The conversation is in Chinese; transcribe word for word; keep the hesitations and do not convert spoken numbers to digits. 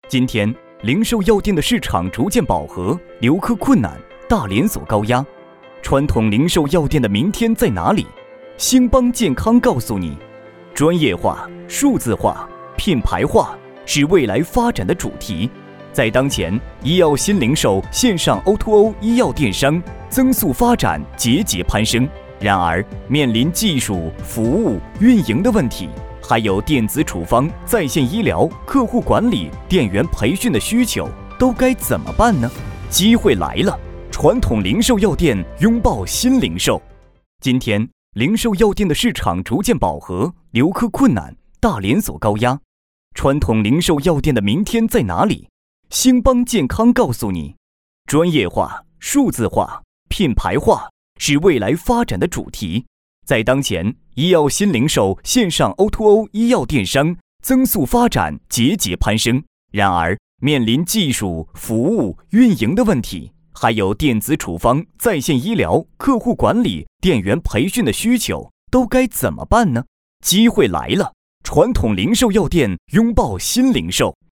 今天，零售药店的市场逐渐饱和，留客困难，大连锁高压。传统零售药店的明天在哪里？兴邦健康告诉你，专业化、数字化、品牌化是未来发展的主题。在当前医药新零售线上 O to O 医药电商增速发展节节攀升，然而面临技术、服务、运营的问题，还有电子处方、在线医疗、客户管理、店员培训的需求，都该怎么办呢？机会来了，传统零售药店拥抱新零售。今天，零售药店的市场逐渐饱和，留客困难，大连锁高压。传统零售药店的明天在哪里？兴邦健康告诉你，专业化、数字化、品牌化是未来发展的主题。在当前医药新零售线上 O to O 医药电商增速发展节节攀升，然而面临技术、服务、运营的问题，还有电子处方、在线医疗、客户管理、店员培训的需求，都该怎么办呢？机会来了，传统零售药店拥抱新零售。